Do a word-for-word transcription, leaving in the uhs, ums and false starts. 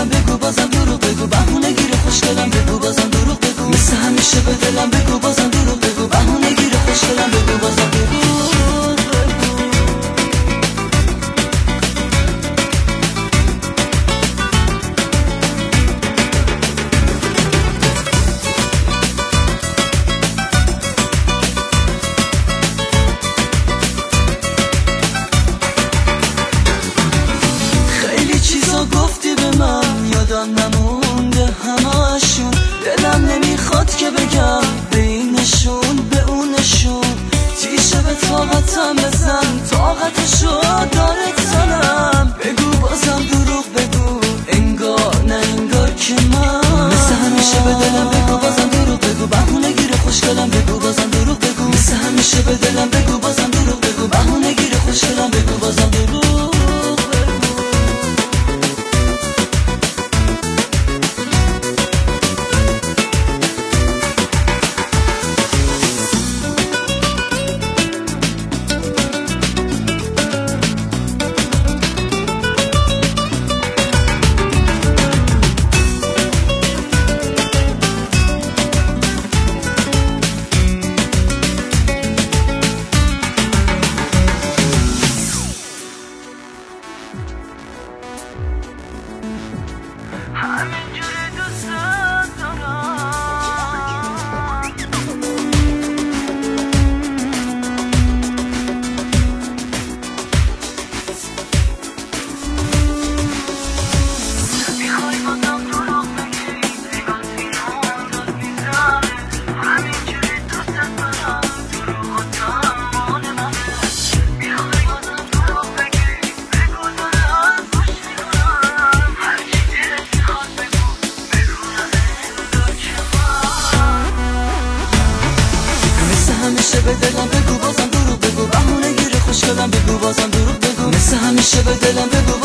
دلم بگو بازم دروغ بگو، بهونه گیره خوشگلم بگو بازم دروغ بگو، مثل همیشه به دلم بگو بازم دروغ بگو، بهونه گیره خوشگلم بگو بازم دروغ گفتی به من یادم نمونده همه‌شون، دلم نمیخواد که بگم به اینشون به اونشون، تیشه به طاقتم بزن طاقتشو داره تنم، بگو بازم دروغ بگو انگار نه انگار که من، مثل همیشه به دلم بگو بازم دروغ بگو، بهونه گیره خوشگلم بگو بازم دروغ بگو، مثل همیشه به دلم بگو بازم دروغ بگو، بهونه گیره خوشگلم بگو بازم دروغ. همینجوری دوست دارم میخوای بازم دروغ بگی نگاه سینه‌ها داد میزنه، همینجوری دوست دارم دروغاتم مال منه، میخوای بازم دروغ بگی بگو دارم خوش میکنم، هرچی دلت میخواد بگو بگو نه انگار که من، مثل همیشه به دلم بگو بازم دروغ بگو، بهونه گیره خوشگلم بگو بازم دروغ بگو، مثل همیشه به دلم بگو